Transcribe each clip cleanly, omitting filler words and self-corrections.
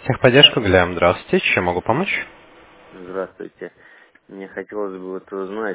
Техподдержка, Глеб, здравствуйте. Чем могу помочь? Здравствуйте. Мне хотелось бы узнать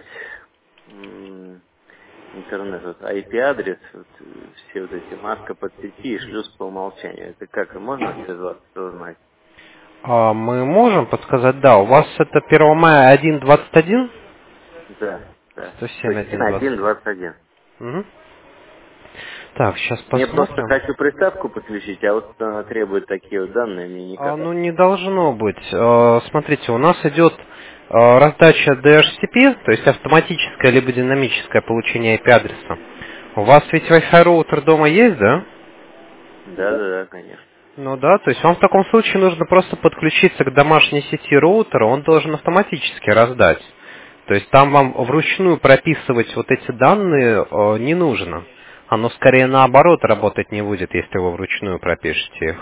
интернет, IP-адрес, все эти маска под сети и шлюз по умолчанию. Это как, можно связаться, узнать? Мы можем подсказать, да. У вас это 1 мая 1.21? Да, да. 107 107, 1.20. 1.21. Угу. Так, сейчас Мне просто посмотрим. хочу приставку подключить, а вот она требует такие вот данные, мне никак. Ну, не должно быть. Смотрите, у нас идет раздача DHCP, то есть автоматическое либо динамическое получение IP-адреса. У вас ведь Wi-Fi роутер дома есть, да? Да, да, да, конечно. Ну да, то есть вам в таком случае нужно просто подключиться к домашней сети роутера, он должен автоматически раздать. То есть там вам вручную прописывать вот эти данные не нужно. Оно скорее наоборот работать не будет, если вы вручную пропишете их.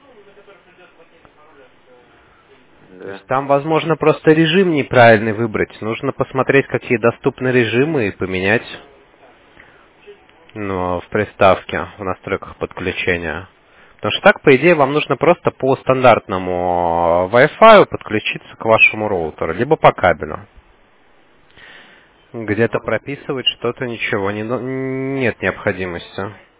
То Да. есть там, возможно, просто режим неправильный выбрать. Нужно посмотреть, какие доступны режимы и поменять в приставке, в настройках подключения. Потому что так, по идее, вам нужно просто по стандартному Wi-Fi подключиться к вашему роутеру, либо по кабелю. Где-то прописывать что-то ничего нет необходимости.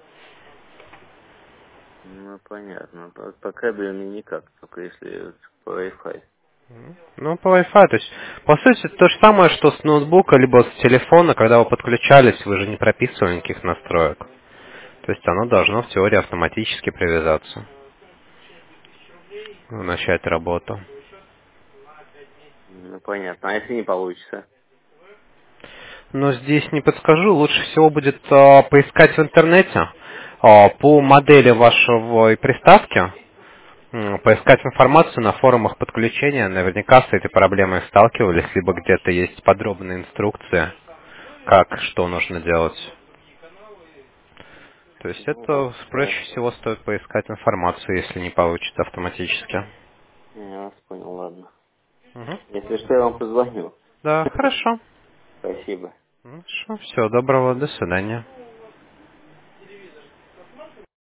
Ну, понятно. По кабелю мне никак, только если по Wi-Fi. Ну, по Wi-Fi, то есть, по сути, то же самое, что с ноутбука, либо с телефона, когда вы подключались, вы же не прописывали никаких настроек. То есть оно должно в теории автоматически привязаться, начать работу. Ну, понятно. А если не получится? Но здесь не подскажу, лучше всего будет поискать в интернете по модели вашего приставки, поискать информацию на форумах подключения. Наверняка с этой проблемой сталкивались, либо где-то есть подробные инструкции, как, что нужно делать. То есть Ну, это ладно, проще хорошо. всего стоит поискать информацию, если не получится автоматически. Я вас понял, ладно. Мгм. Если что, я вам позвоню. Да, хорошо. Спасибо. Хорошо, всего доброго, до свидания.